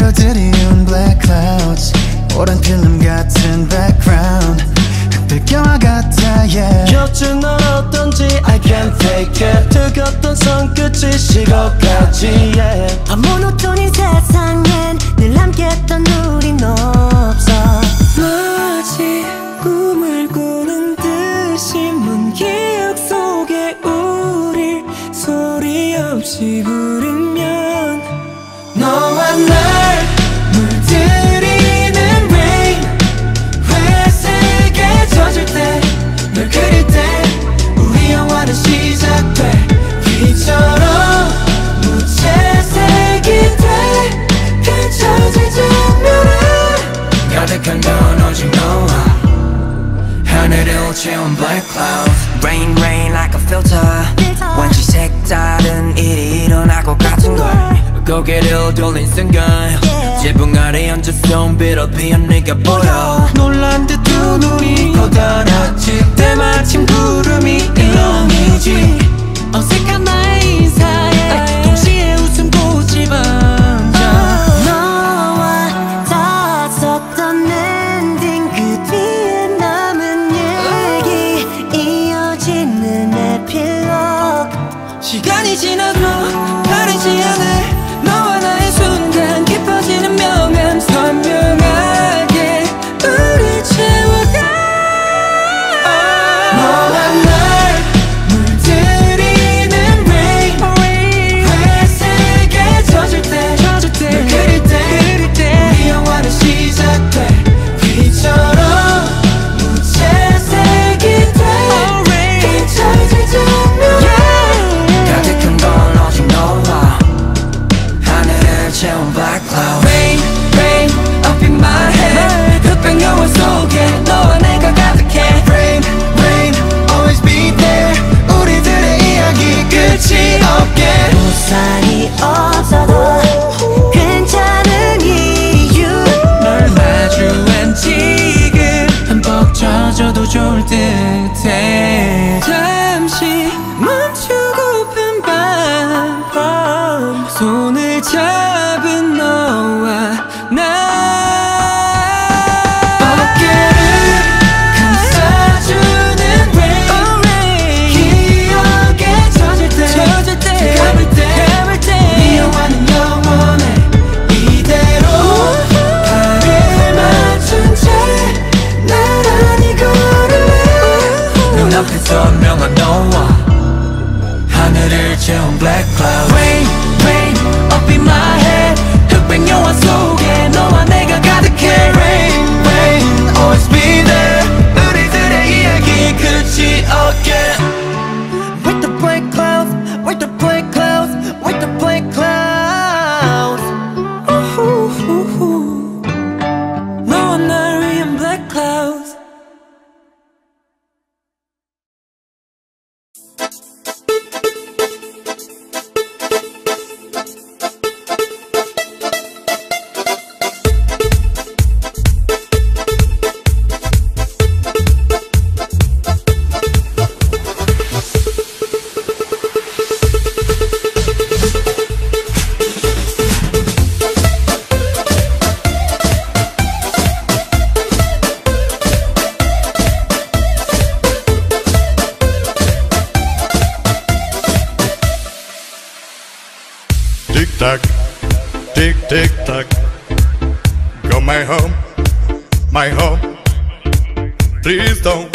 드리운 black clouds 오랜 필름 같은 background 흑백 영화 같아 yeah 곁은 넌 어떤지 I can't take it 뜨겁던 손끝이 식어가지 yeah 모노톤인 세상엔 늘 함께했던 우린 없어 마치 꿈을 꾸는 듯이 먼 기억 속에 우리 소리 없이 부르면 너와 날 물들이는 rain 회색에 젖을 때 널 그릴 때 우리 영화는 시작돼 빛처럼 무채색이 돼 펼쳐질 장면에 가득한 건 오직 너와 하늘을 채운 black clouds Rain rain like a filter 왠지 색다른 일이 일어날 것 같은 걸 고개를 돌린 순간 지붕 아래 앉아 손빛을 피한 네가 보여 놀란 듯 두 눈이 커다랗지 때마침 구름이 일렁이지 어색한 나의 인사에 동시에 웃음꽃이 번져 너와 짰었던 엔딩 그 뒤에 남은 얘기 이어지는 에필로그 시간이 지나도 다르지 않아 너와 나의 순간 깊어지는 명암 선명하게 우리 채워가 너와 날 물들이는 rain 회색에 젖을 때 널 그릴 때 우리 영화는 시작돼 빛처럼 무채색이 돼 펼쳐질 장면 가득한 건 오직 너와 하늘을 채운 black cloud Rain, rain, up in my head 흑백 영화 속에 너와 내가 가득해 Rain, rain, always be there 우리들의 이야기 끝이 없게 우산이 없어도 괜찮은 이유 널 마주한 지금 흠뻑 젖어도 좋을 듯해 잠시 멈추고픈 밤 손을 잡은 너와 나 어깨를 감싸주는 rain 기억에 젖을 때 감을 때 우리 영화는 영원해 이대로 발을 맞춘 채 나란히 걸을래 눈앞에 선명한 너와 하늘을 채운 black cloud Rain, rain, up in my head 흑백 영화 속에 너와 내가 가득해 Rain, rain, always be there 우리들의 이야기 끝이 없게 With the black clouds, with the black clouds, with the black clouds 너와 날 위한 black clouds Tick tock, tick tick tock. Go my home, my home. Please don't